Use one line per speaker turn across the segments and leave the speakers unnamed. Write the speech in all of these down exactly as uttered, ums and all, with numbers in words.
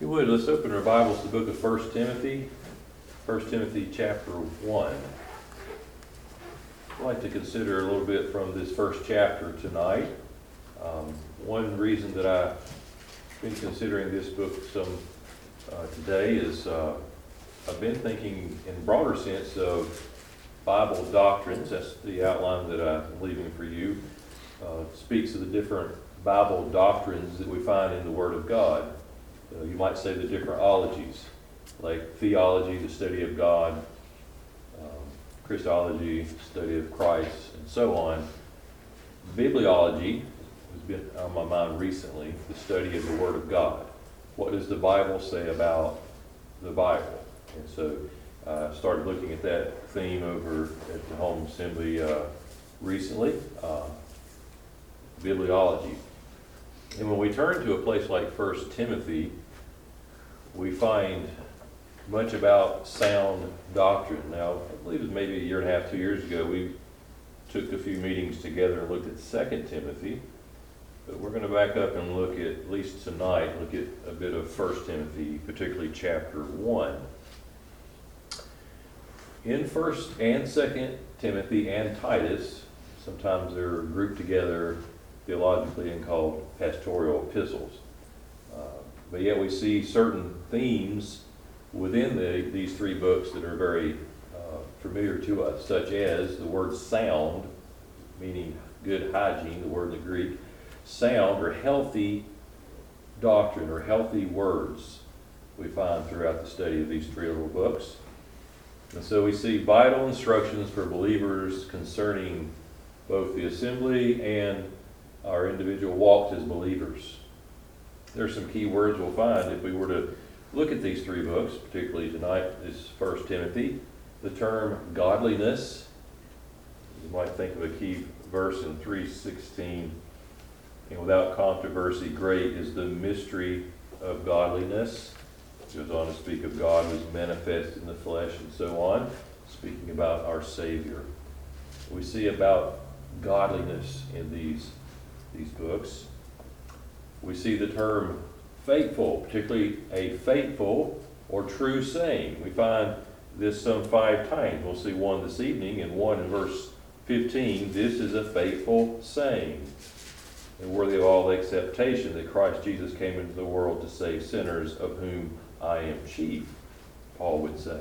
If you would, let's open our Bibles to the book of First Timothy, First Timothy chapter one. I'd like to consider a little bit from this first chapter tonight. Um, one reason that I've been considering this book some uh, today is uh, I've been thinking in a broader sense of Bible doctrines. That's the outline that I'm leaving for you. Uh, speaks of the different Bible doctrines that we find in the Word of God. Uh, you might say the different ologies, like theology, the study of God, um, Christology, study of Christ, and so on. Bibliology has been on my mind recently, the study of the Word of God. What does the Bible say about the Bible? And so I uh, started looking at that theme over at the Home Assembly uh, recently, uh, bibliology. And when we turn to a place like First Timothy, we find much about sound doctrine. Now, I believe it was maybe a year and a half, two years ago, we took a few meetings together and looked at Second Timothy. But we're going to back up and look at, at least tonight, look at a bit of First Timothy, particularly chapter one. In First and Second Timothy and Titus, sometimes they're grouped together theologically and called pastoral epistles. Uh, but yet we see certain themes within the, these three books that are very uh, familiar to us, such as the word sound, meaning good hygiene, the word in the Greek, sound or healthy doctrine or healthy words we find throughout the study of these three little books. And so we see vital instructions for believers concerning both the assembly and our individual walks as believers. There are some key words we'll find if we were to look at these three books, particularly tonight, this First Timothy. The term godliness, you might think of a key verse in three sixteen, and without controversy, great is the mystery of godliness. It goes on to speak of God was manifest in the flesh and so on, speaking about our Savior. We see about godliness in these these books. We see the term faithful, particularly a faithful or true saying. We find this some five times. We'll see one this evening and one in verse fifteen. This is a faithful saying and worthy of all acceptation that Christ Jesus came into the world to save sinners, of whom I am chief, Paul would say.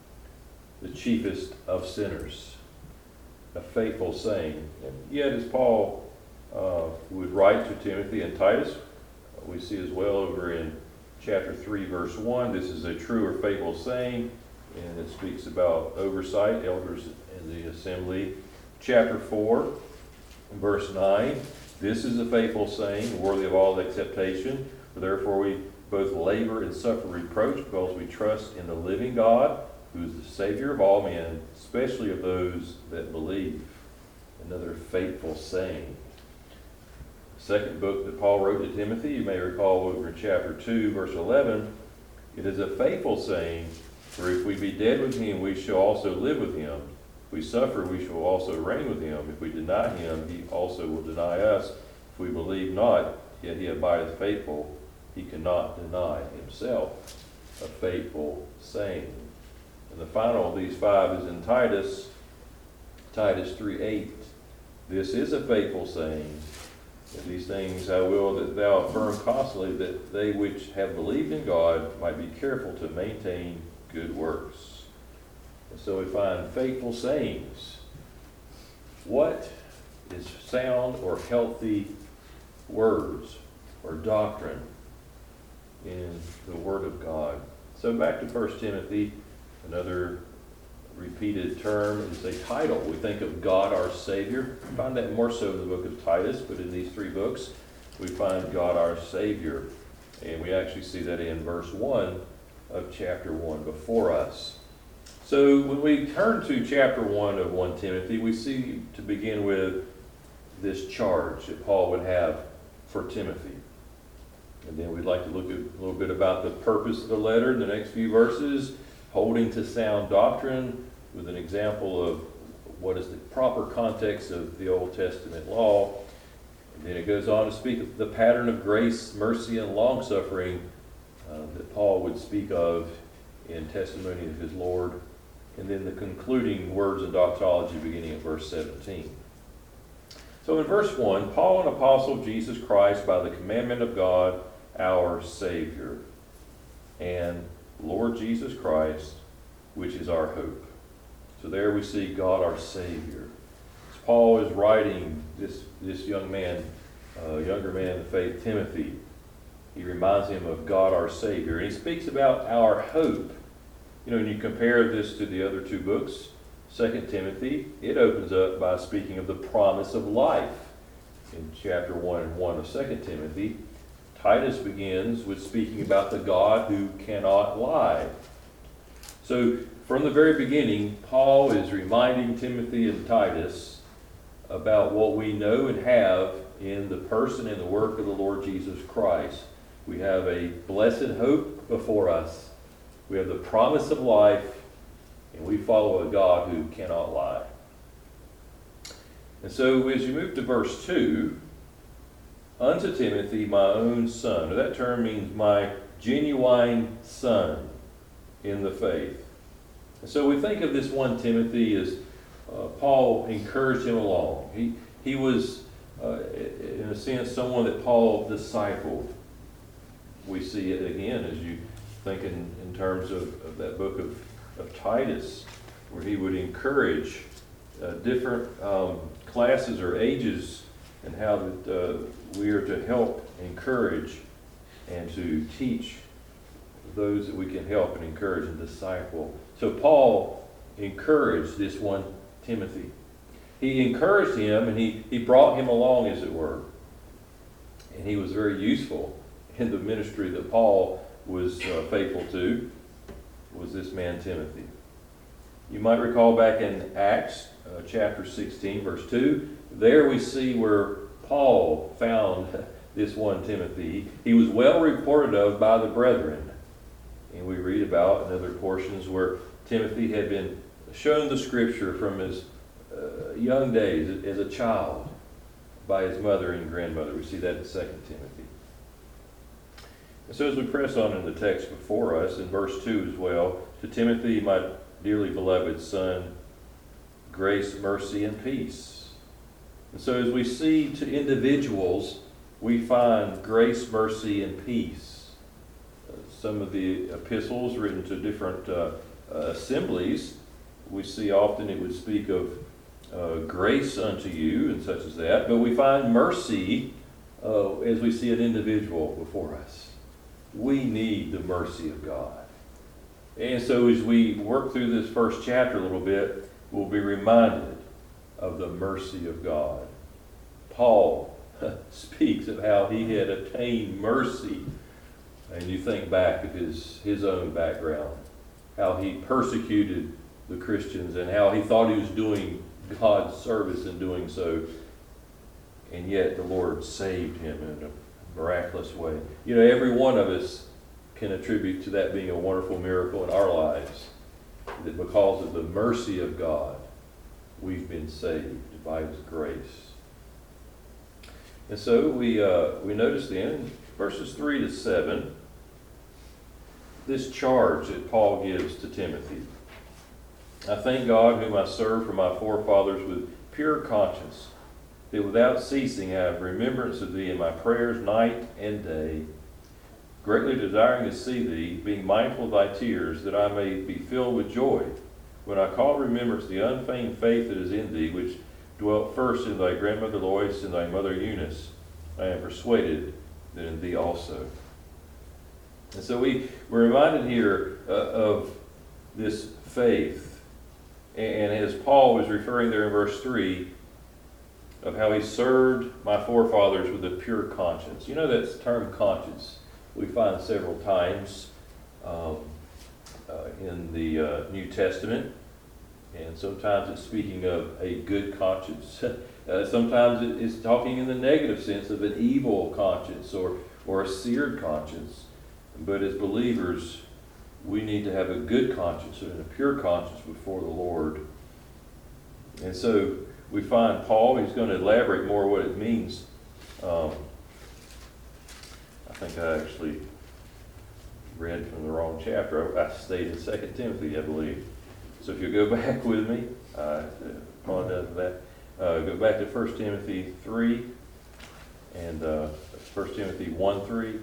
The chiefest of sinners. A faithful saying. And yet as Paul Uh, would write to Timothy and Titus, we see as well over in chapter three, verse one, this is a true or faithful saying, and it speaks about oversight, elders in the assembly. Chapter four, verse nine, this is a faithful saying, worthy of all acceptation, for therefore we both labor and suffer reproach, because we trust in the living God, who is the Savior of all men, especially of those that believe. Another faithful saying. Second book that Paul wrote to Timothy, you may recall over in chapter two, verse eleven, it is a faithful saying, for if we be dead with him, we shall also live with him. If we suffer, we shall also reign with him. If we deny him, he also will deny us. If we believe not, yet he abideth faithful, he cannot deny himself. A faithful saying. And the final of these five is in Titus, Titus three eight. This is a faithful saying. And these things I will that thou affirm constantly, that they which have believed in God might be careful to maintain good works. And so we find faithful sayings. What is sound or healthy words or doctrine in the Word of God? So back to First Timothy, another repeated term is a title. We think of God our Savior. We find that more so in the book of Titus, but in these three books we find God our Savior. And we actually see that in verse one of chapter one before us. So when we turn to chapter one of First Timothy, we see to begin with this charge that Paul would have for Timothy. And then we'd like to look at a little bit about the purpose of the letter in the next few verses, holding to sound doctrine with an example of what is the proper context of the Old Testament law. And then it goes on to speak of the pattern of grace, mercy, and long-suffering uh, that Paul would speak of in testimony of his Lord, and then the concluding words and doxology beginning at verse seventeen. So in verse one, Paul, an apostle of Jesus Christ by the commandment of God, our Savior, and Lord Jesus Christ, which is our hope. So there we see God our Savior. As Paul is writing this, this young man, uh, younger man of faith, Timothy, he reminds him of God our Savior. And he speaks about our hope. You know, when you compare this to the other two books, Second Timothy, it opens up by speaking of the promise of life. In chapter one and one of Second Timothy, Titus begins with speaking about the God who cannot lie. So from the very beginning, Paul is reminding Timothy and Titus about what we know and have in the person and the work of the Lord Jesus Christ. We have a blessed hope before us. We have the promise of life, and we follow a God who cannot lie. And so as you move to verse two, unto Timothy, my own son. Now that term means my genuine son in the faith. And so we think of this one Timothy as uh, Paul encouraged him along. He, he was, uh, in a sense, someone that Paul discipled. We see it again as you think in, in terms of, of that book of, of Titus, where he would encourage uh, different um, classes or ages, and how that uh, we are to help, encourage, and to teach those that we can help and encourage and disciple. So Paul encouraged this one Timothy. He encouraged him, and he, he brought him along, as it were. And he was very useful in the ministry that Paul was uh, faithful to, was this man Timothy. You might recall back in Acts uh, chapter sixteen, verse two, there we see where Paul found this one Timothy. He was well reported of by the brethren. And we read about in other portions where Timothy had been shown the scripture from his uh, young days as a child by his mother and grandmother. We see that in Second Timothy. And so as we press on in the text before us, in verse two as well, to Timothy, my dearly beloved son, grace, mercy, and peace. And so as we see to individuals, we find grace, mercy, and peace. Uh, some of the epistles written to different uh, uh, assemblies, we see often it would speak of uh, grace unto you and such as that, but we find mercy uh, as we see an individual before us. We need the mercy of God. And so as we work through this first chapter a little bit, we'll be reminded of the mercy of God. Paul speaks of how he had attained mercy. And you think back of his, his own background, how he persecuted the Christians and how he thought he was doing God's service in doing so. And yet the Lord saved him in a miraculous way. You know, every one of us can attribute to that being a wonderful miracle in our lives. That because of the mercy of God, we've been saved by His grace. And so we uh, we notice then in verses three to seven, this charge that Paul gives to Timothy. I thank God whom I serve for my forefathers with pure conscience, that without ceasing I have remembrance of thee in my prayers night and day, greatly desiring to see thee, being mindful of thy tears, that I may be filled with joy, when I call to remembrance the unfeigned faith that is in thee, which dwelt first in thy grandmother Lois and thy mother Eunice. I am persuaded that in thee also. And so we, we're reminded here uh, of this faith. And, and as Paul was referring there in verse three, of how he served my forefathers with a pure conscience. You know that term conscience we find several times um, uh, in the uh, New Testament. And sometimes it's speaking of a good conscience. uh, sometimes it's talking in the negative sense of an evil conscience or, or a seared conscience. But as believers, we need to have a good conscience and a pure conscience before the Lord. And so we find Paul, he's going to elaborate more what it means. Um, I think I actually read from the wrong chapter. I, I stayed in Second Timothy, I believe. So if you go back with me, I apologize for that. Uh, go back to First Timothy three and uh, First Timothy one three.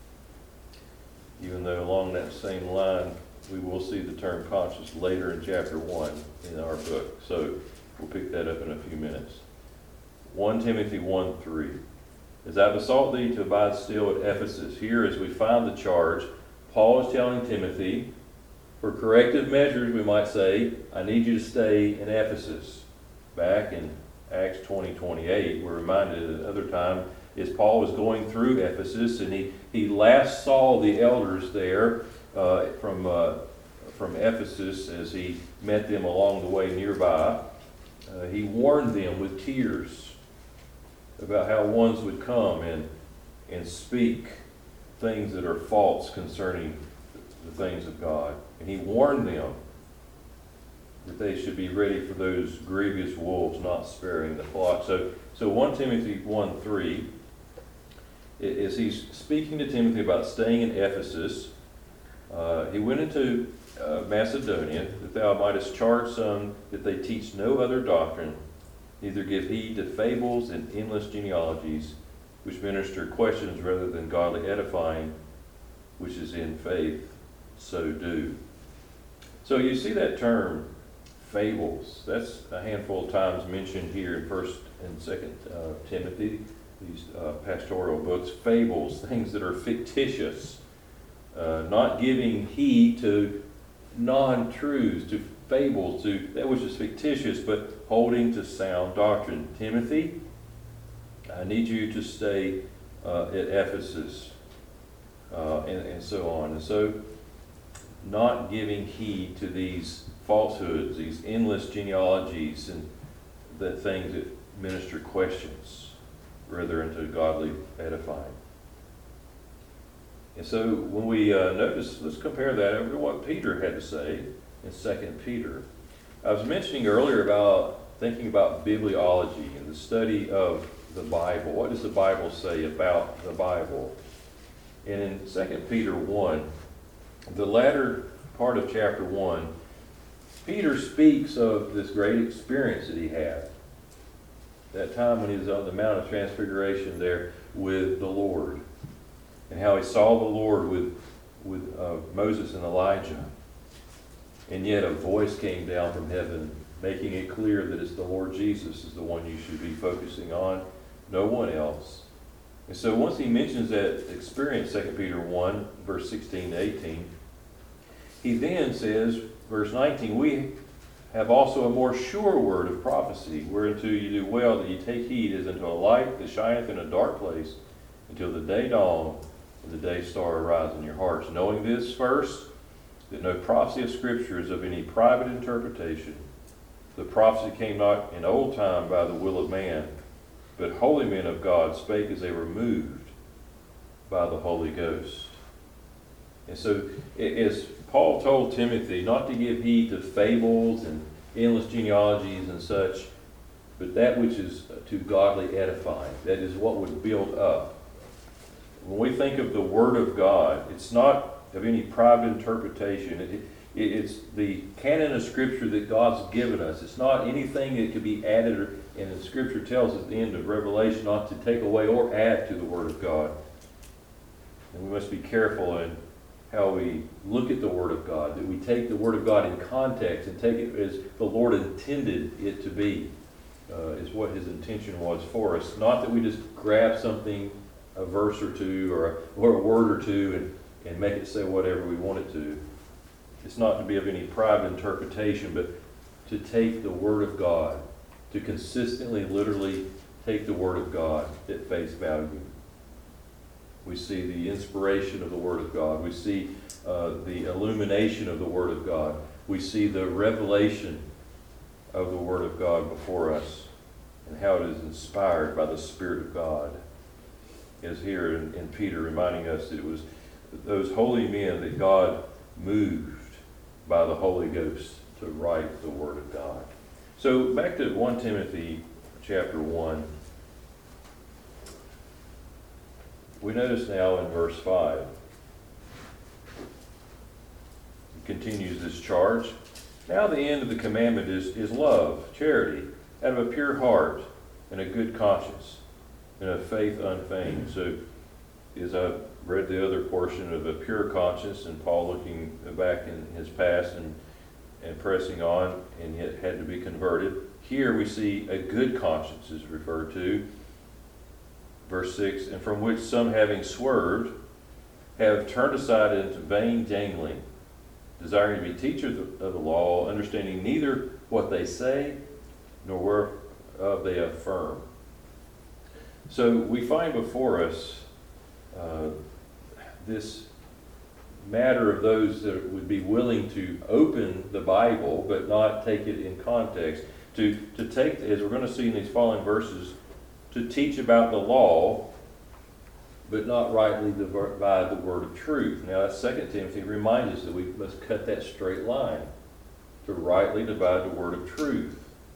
Even though along that same line, we will see the term conscience later in chapter one in our book. So we'll pick that up in a few minutes. First Timothy one three. As I besought thee to abide still at Ephesus. Here, as we find the charge, Paul is telling Timothy, for corrective measures, we might say, I need you to stay in Ephesus. Back in Acts twenty twenty-eight, we're reminded at another time, is Paul was going through Ephesus, and he, he last saw the elders there uh, from, uh, from Ephesus as he met them along the way nearby. Uh, he warned them with tears about how ones would come and, and speak things that are false concerning the things of God. And he warned them that they should be ready for those grievous wolves, not sparing the flock. So, so First Timothy one three, as he's speaking to Timothy about staying in Ephesus, uh, he went into uh, Macedonia, that thou mightest charge some that they teach no other doctrine, neither give heed to fables and endless genealogies, which minister questions rather than godly edifying, which is in faith, so do. So you see that term, fables. That's a handful of times mentioned here in First and Second uh, Timothy, these uh, pastoral books. Fables, things that are fictitious, uh, not giving heed to non-truths, to fables, to that which is fictitious, but holding to sound doctrine. Timothy, I need you to stay uh, at Ephesus, uh, and, and so on. And so, not giving heed to these falsehoods, these endless genealogies, and the things that minister questions, rather into godly edifying. And so, when we uh, notice, let's compare that over to what Peter had to say in Second Peter. I was mentioning earlier about thinking about bibliology and the study of the Bible. What does the Bible say about the Bible? And in Second Peter one, the latter part of chapter one, Peter speaks of this great experience that he had. That time when he was on the Mount of Transfiguration there with the Lord. And how he saw the Lord with, with uh, Moses and Elijah. And yet a voice came down from heaven making it clear that it's the Lord Jesus is the one you should be focusing on, no one else. And so once he mentions that experience, Second Peter one, verse sixteen to eighteen, he then says, verse nineteen, we have also a more sure word of prophecy, whereunto you do well that you take heed as unto a light that shineth in a dark place, until the day dawn and the day star arise in your hearts. Knowing this first, that no prophecy of Scripture is of any private interpretation. The prophecy came not in old time by the will of man, but holy men of God spake as they were moved by the Holy Ghost. And so, as Paul told Timothy not to give heed to fables and endless genealogies and such, but that which is to godly edifying, that is what would build up. When we think of the Word of God, it's not of any private interpretation. It, it, it's the canon of Scripture that God's given us. It's not anything that could be added, or, and the Scripture tells us at the end of Revelation not to take away or add to the Word of God. And we must be careful in how we look at the Word of God, that we take the Word of God in context and take it as the Lord intended it to be, uh, is what His intention was for us. Not that we just grab something, a verse or two, or a, or a word or two, and and make it say whatever we want it to. It's not to be of any private interpretation, but to take the Word of God, to consistently, literally take the Word of God at face value. We see the inspiration of the Word of God. We see uh, the illumination of the Word of God. We see the revelation of the Word of God before us and how it is inspired by the Spirit of God. As here in, in Peter reminding us that it was those holy men that God moved by the Holy Ghost to write the Word of God. So back to First Timothy chapter one. We notice now in verse five, continues this charge. Now the end of the commandment is, is love, charity, out of a pure heart and a good conscience and a faith unfeigned. So as I read the other portion of a pure conscience and Paul looking back in his past and, and pressing on and yet had to be converted, here we see a good conscience is referred to. Verse six, and from which some having swerved have turned aside into vain jangling, desiring to be teachers of the law, understanding neither what they say nor whereof they affirm. So we find before us uh, this matter of those that would be willing to open the Bible but not take it in context, to, to take, as we're going to see in these following verses, to teach about the law but not rightly divide the word of truth. Now, that's Second Timothy reminds us that we must cut that straight line to rightly divide the word of truth.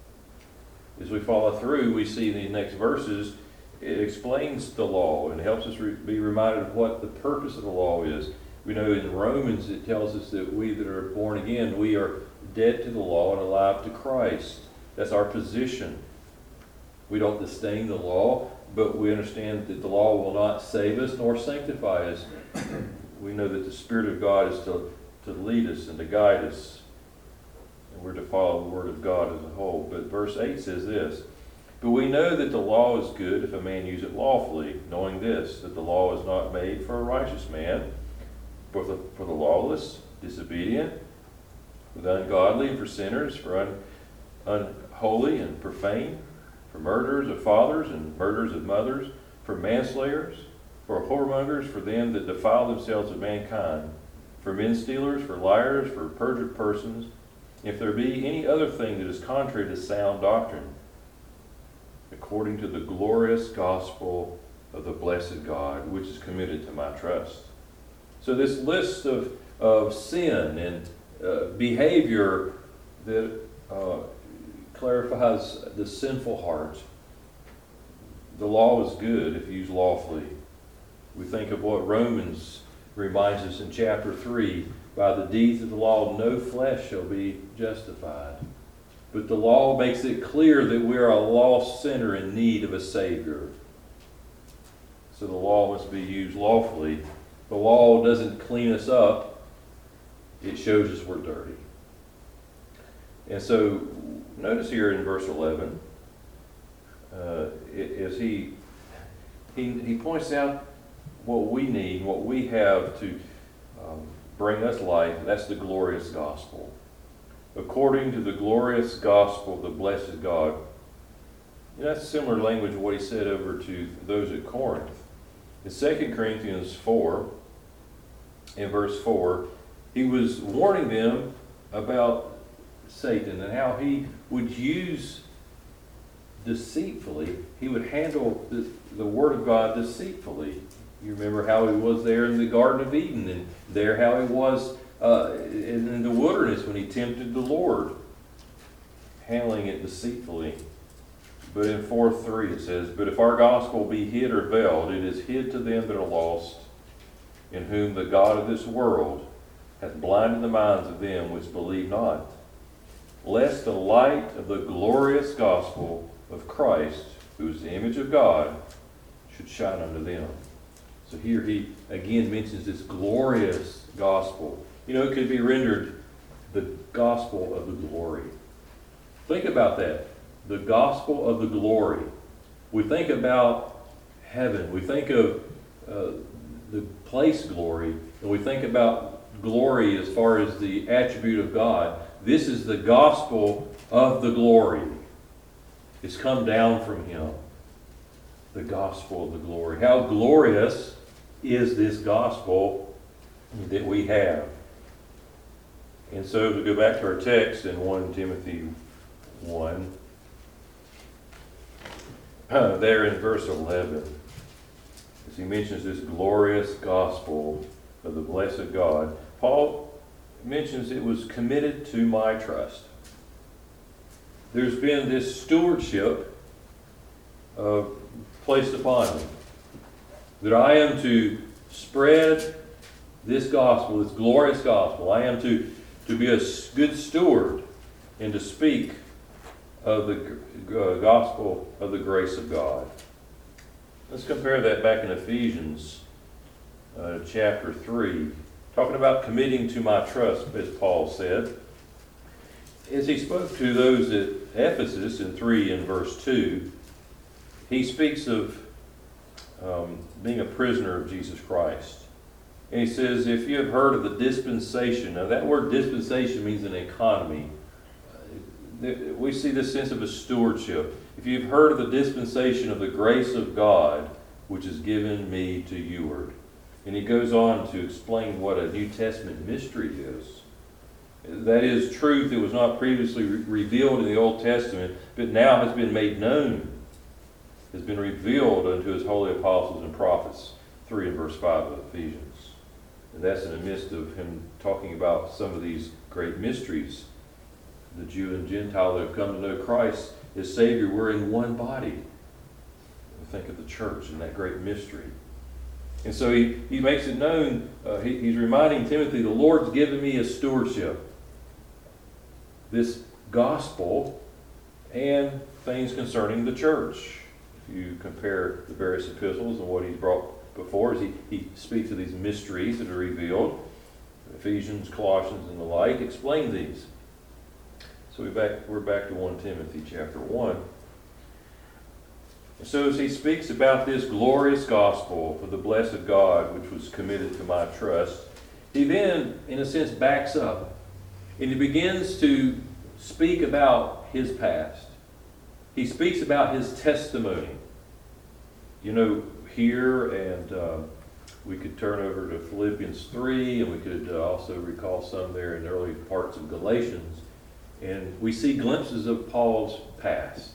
As we follow through, we see in the next verses, it explains the law and helps us re- be reminded of what the purpose of the law is. We know in Romans it tells us that we that are born again, we are dead to the law and alive to Christ. That's our position. We don't disdain the law, but we understand that the law will not save us nor sanctify us. We know that the Spirit of God is to, to lead us and to guide us. And we're to follow the Word of God as a whole. But verse eight says this, but we know that the law is good if a man use it lawfully, knowing this, that the law is not made for a righteous man, for the, for the lawless, disobedient, for the ungodly, for sinners, for un, unholy and profane, for murderers of fathers and murderers of mothers, for manslayers, for whoremongers, for them that defile themselves with mankind, for men stealers, for liars, for perjured persons, if there be any other thing that is contrary to sound doctrine, according to the glorious gospel of the blessed God, which is committed to my trust. So this list of, of sin and uh, behavior that uh, clarifies the sinful heart. The law is good if used lawfully. We think of what Romans reminds us in chapter three, by the deeds of the law no flesh shall be justified. But the law makes it clear that we are a lost sinner in need of a Savior. So the law must be used lawfully. The law doesn't clean us up. It shows us we're dirty. And so notice here in verse eleven, uh, as he, he he points out what we need, what we have to um, bring us life. That's the glorious gospel. According to the glorious gospel of the blessed God. You know, that's similar language to what he said over to those at Corinth. In Second Corinthians four, in verse four, he was warning them about Satan and how he would use deceitfully, he would handle the, the Word of God deceitfully. You remember how he was there in the Garden of Eden, and there how he was uh, in, in the wilderness when he tempted the Lord, handling it deceitfully. But in four three it says, but if our gospel be hid or veiled, it is hid to them that are lost, in whom the God of this world hath blinded the minds of them which believe not, lest the light of the glorious gospel of Christ, who is the image of God, should shine unto them. So here he again mentions this glorious gospel. You know, it could be rendered the gospel of the glory. Think about that. The gospel of the glory. We think about heaven. We think of uh, the place glory. And we think about glory as far as the attribute of God. This is the gospel of the glory. It's come down from him. The gospel of the glory. How glorious is this gospel that we have? And so to go back to our text in First Timothy one, uh, there in verse eleven, as he mentions this glorious gospel of the blessed God, Paul mentions it was committed to my trust. There's been this stewardship uh, placed upon me, that I am to spread this gospel, this glorious gospel. I am to to be a good steward, and to speak of the uh, gospel of the grace of God. Let's compare that back in Ephesians uh, chapter three, talking about committing to my trust, as Paul said. As he spoke to those at Ephesus in three and verse two, he speaks of um, being a prisoner of Jesus Christ. And he says, if you have heard of the dispensation, now that word dispensation means an economy. We see this sense of a stewardship. If you've heard of the dispensation of the grace of God, which is given me to youward. And he goes on to explain what a New Testament mystery is. That is truth that was not previously re- revealed in the Old Testament, but now has been made known, has been revealed unto his holy apostles and prophets. three and verse five of Ephesians. And that's in the midst of him talking about some of these great mysteries. The Jew and Gentile that have come to know Christ as Savior, we're in one body. Think of the church and that great mystery. And so he, he makes it known, uh, he, he's reminding Timothy, the Lord's given me a stewardship. This gospel and things concerning the church. If you compare the various epistles and what he's brought before, as he, he speaks of these mysteries that are revealed, Ephesians, Colossians, and the like, explain these. So we back, we're back to First Timothy chapter one. And so as he speaks about this glorious gospel for the blessed God, which was committed to my trust, he then, in a sense, backs up. And he begins to speak about his past. He speaks about his testimony. You know, here, and uh, we could turn over to Philippians three, and we could uh, also recall some there in the early parts of Galatians. And we see glimpses of Paul's past.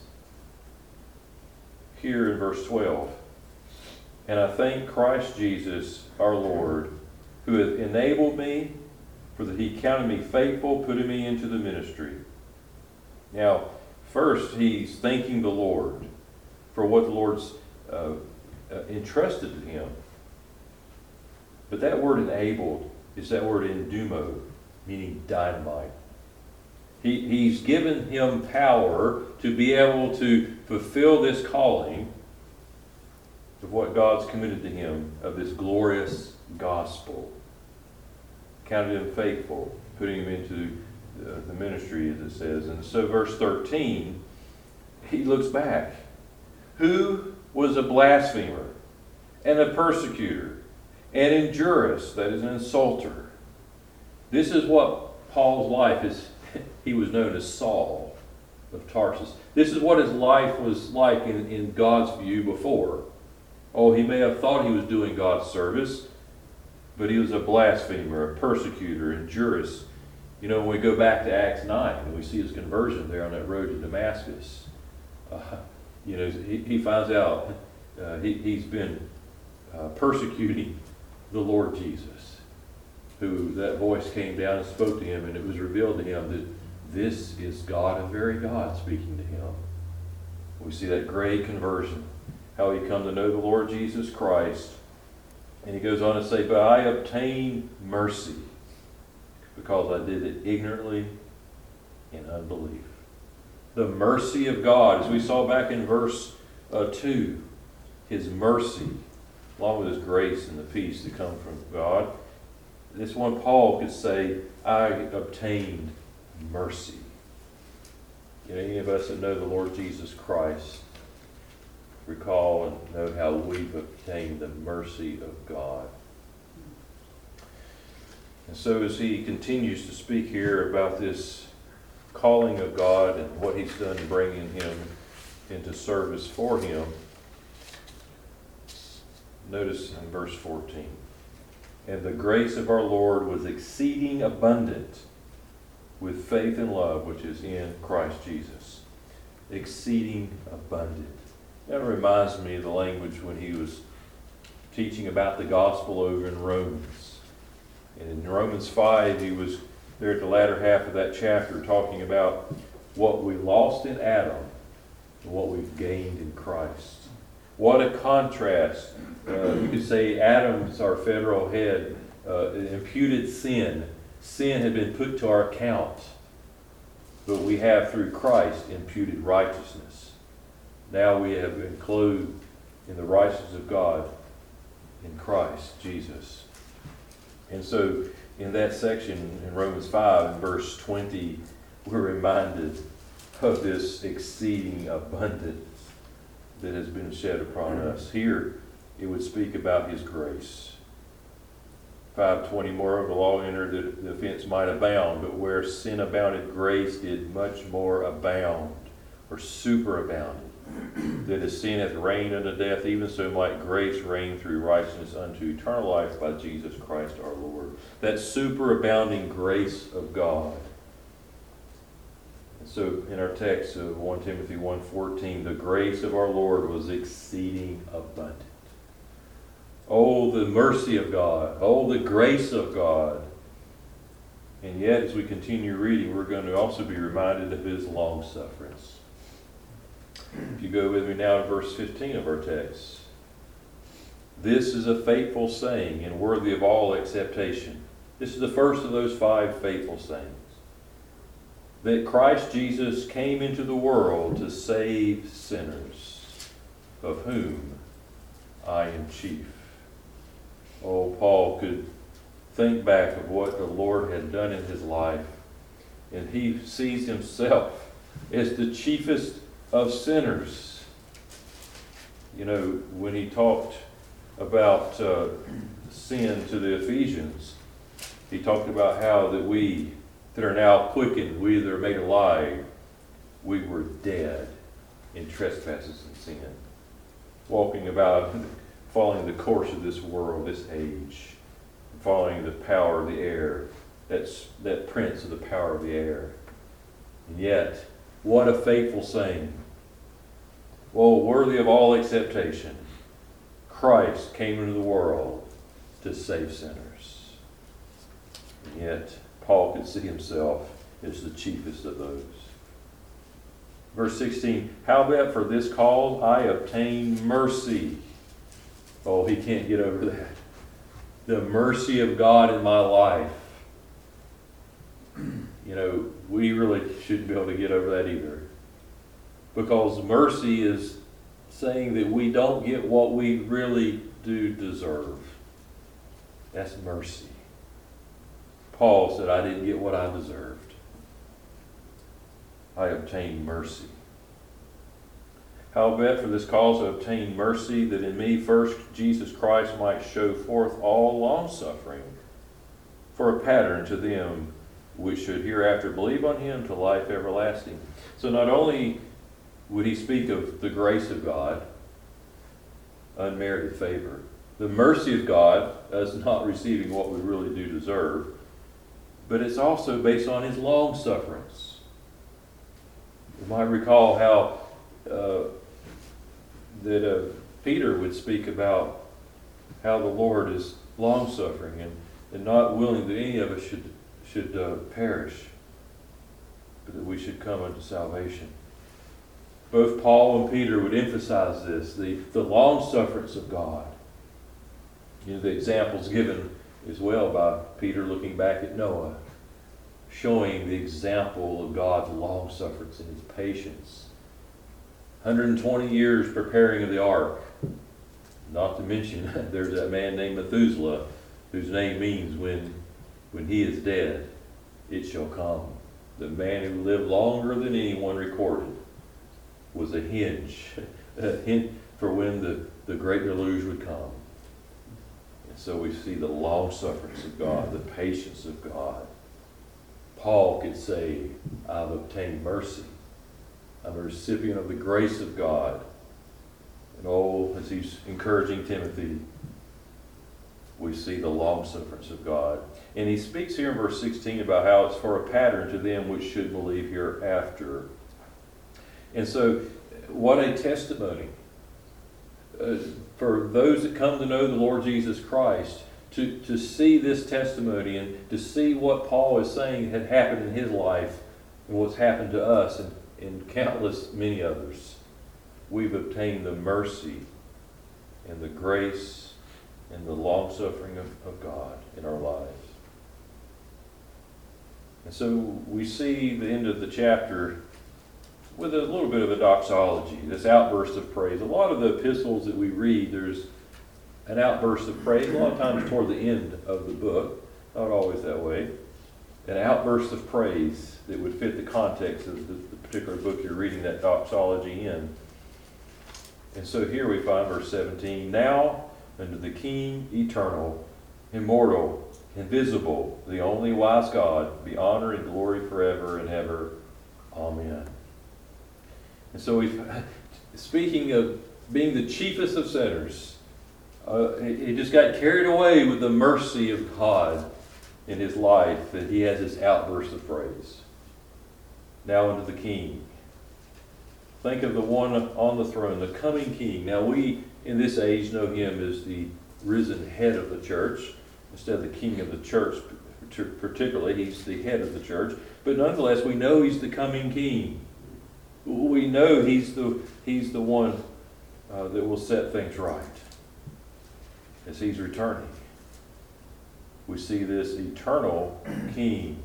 Here in verse twelve, and I thank Christ Jesus our Lord, who hath enabled me, for that he counted me faithful, putting me into the ministry. Now, first he's thanking the Lord for what the Lord's uh, uh, entrusted to him. But that word enabled is that word endumo, meaning dynamite. He, he's given him power to be able to fulfill this calling of what God's committed to him, of this glorious gospel. Counted him faithful, putting him into the, the ministry, as it says. And so verse thirteen, he looks back. Who was a blasphemer and a persecutor and injurious, that is an insulter. This is what Paul's life is. He was known as Saul of Tarsus. This is what his life was like in, in God's view before. Oh, he may have thought he was doing God's service, but he was a blasphemer, a persecutor, injurious. You know, when we go back to Acts nine, and we see his conversion there on that road to Damascus, uh, you know, he, he finds out uh, he, he's been uh, persecuting the Lord Jesus, who that voice came down and spoke to him, and it was revealed to him that this is God, a very God, speaking to him. We see that great conversion, how he come to know the Lord Jesus Christ. And he goes on to say, but I obtained mercy because I did it ignorantly in unbelief. The mercy of God, as we saw back in verse uh, two, his mercy, along with his grace and the peace that come from God. This one Paul could say, I obtained mercy. You know, any of us that know the Lord Jesus Christ recall and know how we've obtained the mercy of God. And so as he continues to speak here about this calling of God and what he's done in bringing him into service for him, notice in verse fourteen. And the grace of our Lord was exceeding abundant with faith and love, which is in Christ Jesus. Exceeding abundant. That reminds me of the language when he was teaching about the gospel over in Romans. And in Romans five, he was there at the latter half of that chapter talking about what we lost in Adam and what we've gained in Christ. What a contrast. Uh, you could say Adam's our federal head, uh, imputed sin sin had been put to our account, but we have through Christ imputed righteousness. Now we have been clothed in the righteousness of God in Christ Jesus. And so in that section in Romans five and verse twenty, we're reminded of this exceeding abundance that has been shed upon us. Here it would speak about his grace. five twenty, moreover, the law entered that the offense might abound, but where sin abounded, grace did much more abound, or superabounded. That as sin hath reigned unto death, even so might grace reign through righteousness unto eternal life by Jesus Christ our Lord. That superabounding grace of God. And so in our text of First Timothy one fourteen, the grace of our Lord was exceeding abundant. Oh, the mercy of God. Oh, the grace of God. And yet, as we continue reading, we're going to also be reminded of his long sufferance. If you go with me now to verse fifteen of our text. This is a faithful saying and worthy of all acceptation. This is the first of those five faithful sayings. That Christ Jesus came into the world to save sinners, of whom I am chief. Oh, Paul could think back of what the Lord had done in his life, and he sees himself as the chiefest of sinners. You know, when he talked about uh, sin to the Ephesians, he talked about how that we that are now quickened, we that are made alive, we were dead in trespasses and sin, walking about, following the course of this world, this age, following the power of the air, that's that prince of the power of the air. And yet, what a faithful saying. Well, worthy of all acceptation. Christ came into the world to save sinners. And yet, Paul could see himself as the chiefest of those. Verse sixteen, howbeit for this cause I obtained mercy. Oh, he can't get over that. The mercy of God in my life. You know, we really shouldn't be able to get over that either. Because mercy is saying that we don't get what we really do deserve. That's mercy. Paul said, I didn't get what I deserved. I obtained mercy. Howbeit for this cause I obtained mercy, that in me first Jesus Christ might show forth all longsuffering, for a pattern to them which should hereafter believe on him to life everlasting. So not only would he speak of the grace of God, unmerited favor, the mercy of God, us not receiving what we really do deserve, but it's also based on his long sufferance. You might recall how uh, that uh, Peter would speak about how the Lord is long suffering and, and not willing that any of us should should uh, perish, but that we should come unto salvation. Both Paul and Peter would emphasize this, the, the long sufferance of God. You know, the examples given as well by Peter looking back at Noah, showing the example of God's long sufferance and his patience. one hundred twenty years preparing of the ark. Not to mention, there's that man named Methuselah, whose name means when, when he is dead, it shall come. The man who lived longer than anyone recorded was a hinge, a hint for when the, the great deluge would come. And so we see the long sufferance of God, the patience of God. Paul could say, I've obtained mercy. I'm a recipient of the grace of God. And oh, as he's encouraging Timothy, we see the long sufferance of God. And he speaks here in verse sixteen about how it's for a pattern to them which should believe hereafter. And so, what a testimony. Uh, for those that come to know the Lord Jesus Christ, to, to see this testimony and to see what Paul is saying had happened in his life and what's happened to us and, and countless many others. We've obtained the mercy and the grace and the long suffering of, of God in our lives. And so we see the end of the chapter with a little bit of a doxology, this outburst of praise. A lot of the epistles that we read, there's an outburst of praise, a lot of times toward the end of the book, not always that way. An outburst of praise that would fit the context of the, the particular book you're reading that doxology in. And so here we find verse seventeen, now unto the King eternal, immortal, invisible, the only wise God, be honor and glory forever and ever. Amen. And so we, speaking of being the chiefest of sinners, uh, he, he just got carried away with the mercy of God in his life that he has this outburst of praise. Now unto the King. Think of the one on the throne, the coming King. Now we, in this age, know him as the risen head of the church. Instead of the king of the church, particularly, he's the head of the church. But nonetheless, we know he's the coming King. We know he's the, he's the one uh, that will set things right as he's returning. We see this eternal King.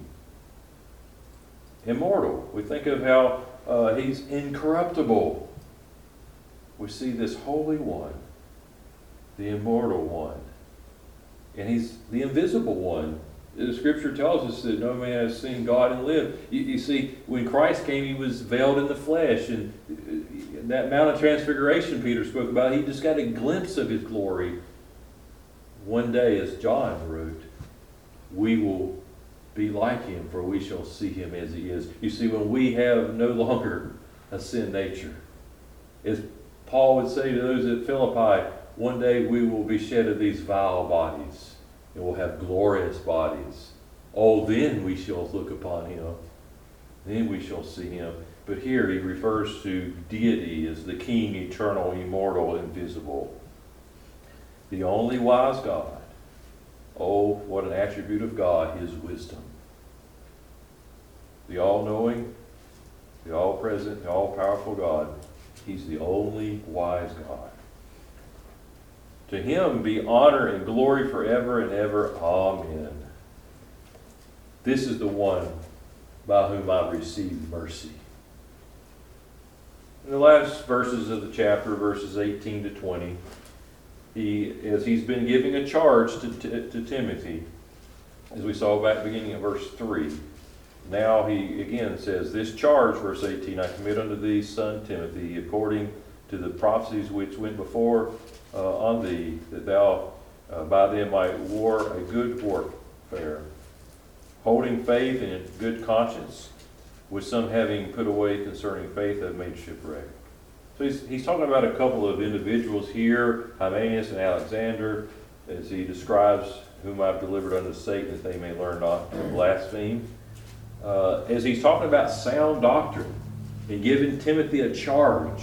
Immortal. We think of how uh, he's incorruptible. We see this Holy One, the immortal one. And he's the invisible one. The Scripture tells us that no man has seen God and lived. You, you see, when Christ came, he was veiled in the flesh. And that Mount of Transfiguration Peter spoke about, he just got a glimpse of his glory. One day, as John wrote, we will be like him, for we shall see him as he is. You see, when we have no longer a sin nature, as Paul would say to those at Philippi, one day we will be shed of these vile bodies, and we'll have glorious bodies. Oh, then we shall look upon him. Then we shall see him. But here he refers to deity as the King, eternal, immortal, invisible. The only wise God. Oh, what an attribute of God, his wisdom. The all-knowing, the all-present, the all-powerful God. He's the only wise God. To him be honor and glory forever and ever. Amen. This is the one by whom I received mercy. In the last verses of the chapter, verses eighteen to twenty, he, as he's been giving a charge to, to, to Timothy, as we saw back beginning of verse three, now he again says, this charge, verse eighteen, I commit unto thee, son Timothy, according to the prophecies which went before uh, on thee, that thou uh, by them might war a good warfare, holding faith and in good conscience, with some having put away concerning faith have made shipwreck. So he's, he's talking about a couple of individuals here, Hymenaeus and Alexander, as he describes whom I've delivered unto Satan, that they may learn not to blaspheme. Uh, as he's talking about sound doctrine and giving Timothy a charge,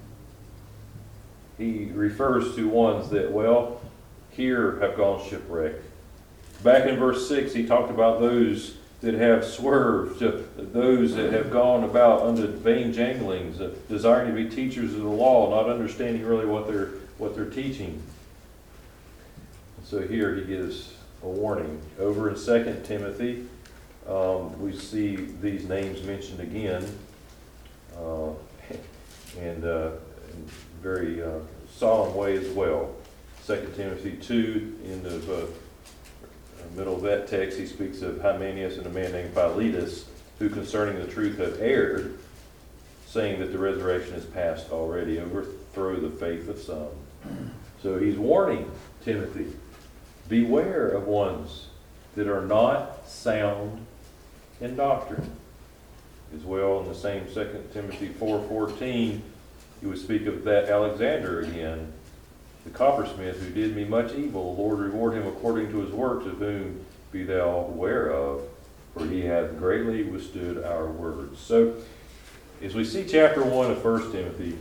he refers to ones that, well, here have gone shipwreck. Back in verse six, he talked about those that have swerved, uh, those that have gone about unto vain janglings, uh, desiring to be teachers of the law, not understanding really what they're what they're teaching. And so here he gives a warning. Over in Second Timothy, um, we see these names mentioned again, uh, and uh, in a very uh, solemn way as well. Second Timothy two, in the uh, middle of that text, he speaks of Hymenaeus and a man named Philetus, who concerning the truth have erred, saying that the resurrection is past already, overthrow the faith of some. So he's warning Timothy, beware of ones that are not sound in doctrine. As well, in the same Second Timothy four fourteen, he would speak of that Alexander again, the coppersmith who did me much evil. The Lord reward him according to his works, of whom be thou aware of, for he hath greatly withstood our words. So, as we see chapter one of First Timothy,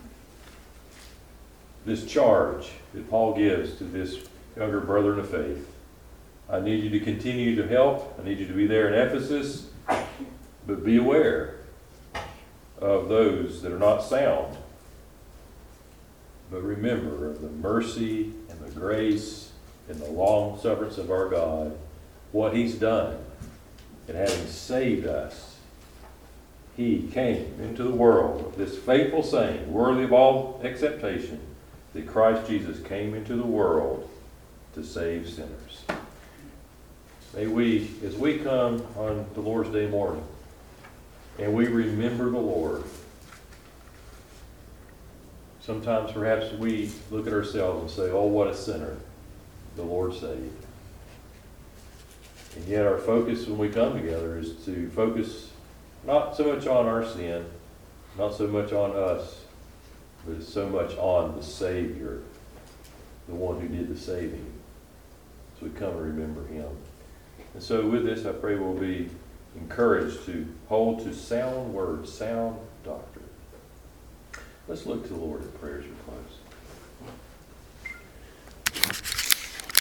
this charge that Paul gives to this younger brother in the faith, I need you to continue to help. I need you to be there in Ephesus, but be aware of those that are not sound. But remember of the mercy and the grace and the long sufferance of our God, what he's done, And having saved us, he came into the world, this faithful saying, worthy of all acceptation, that Christ Jesus came into the world to save sinners. May we, as we come on the Lord's Day morning, and we remember the Lord, sometimes perhaps we look at ourselves and say, oh, what a sinner the Lord saved. And yet our focus when we come together is to focus not so much on our sin, not so much on us, but so much on the Savior, the one who did the saving. So we come and remember him. And so with this, I pray we'll be encouraged to hold to sound words, sound doctrine. Let's look to the Lord in prayer as we close.